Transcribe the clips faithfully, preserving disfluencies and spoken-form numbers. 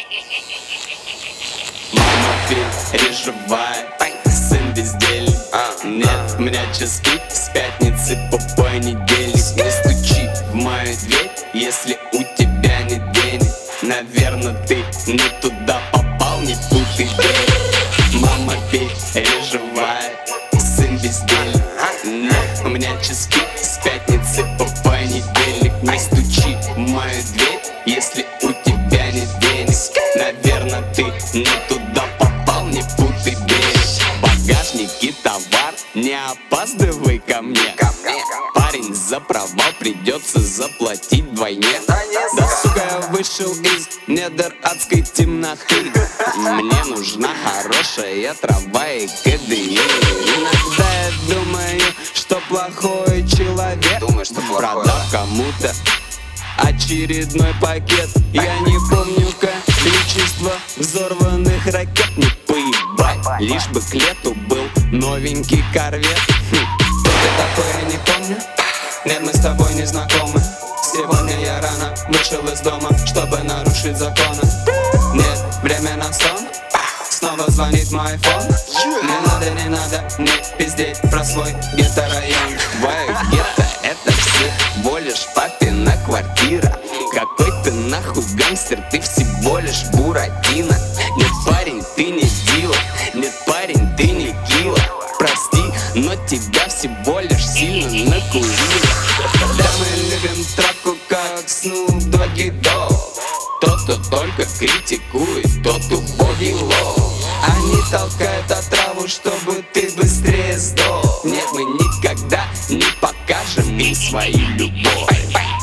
Мама переживает, сын бездельник. Нет, у меня часы с пятницы по понедельник. Не стучи в мою дверь, если у тебя нет денег. Наверно, ты не туда попал, не путай дверь. Мама переживает, сын бездельник. Нет, у меня часы с пятницы по понедельник. Не стучи в мою дверь, если у тебя нет денег. Наверно, ты не туда попал, не путай дверь. В багажнике товар, не опаздывай ко мне. Парень за провал придется заплатить вдвойне. Да, сука, я вышел из недр адской темноты. Мне нужна хорошая трава и КДИ. Иногда я думаю, что плохой человек продав кому-то очередной пакет. Я не помню количество взорванных ракет. Не поебать, лишь бы к лету был новенький корвет. Кто ты такой, я не помню. Нет, мы с тобой не знакомы. Сегодня я рано вышел из дома, чтобы нарушить законы. Нет, время на сон. Снова звонит мой айфон. Не надо, не надо мне пиздеть про свой гетто-район. Твое гетто — это всего лишь папина квартира. Какой ты нахуй гангстер, ты всего лишь Буратино. Нет, парень, ты не дила. Нет, парень, ты не килла. Прости, но тебя всего лишь сильно накурило. Да, мы любим травку, как Snoop Doggy Dogg. Тот, кто только критикует, тот убогий лох. Они толкают отраву, чтобы ты быстрее сдох. Нет, мы никогда не покажем им свою любовь.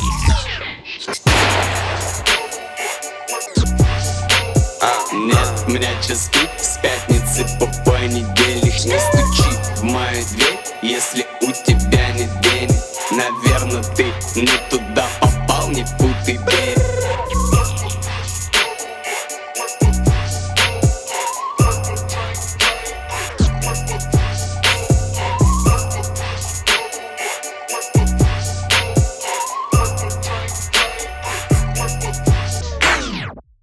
Нет, у меня часы с пятницы по понедельник. Не стучи в мою дверь, если у тебя